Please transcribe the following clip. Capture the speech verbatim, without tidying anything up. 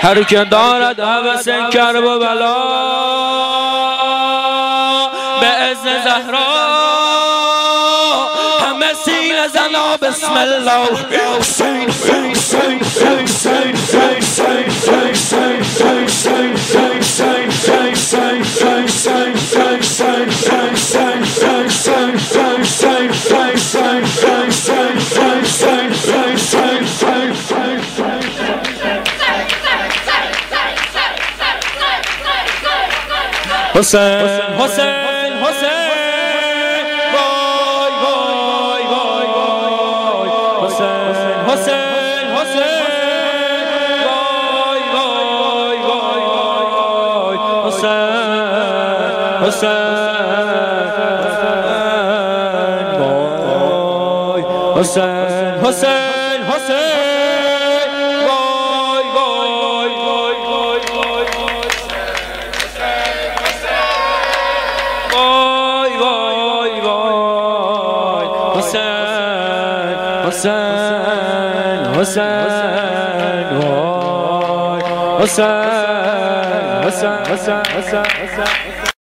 هر که دارد هوس کرب و بلا به اذن زهرا همه سینه زنا بسم الله. حسین حسین حسین حسین حسین حسین حسین حسین وای وای وای وای حسین حسین حسین وای وای وای وای حسین حسین وای حسین حسین حسین حسین حسین وای حسین حسین حسین حسین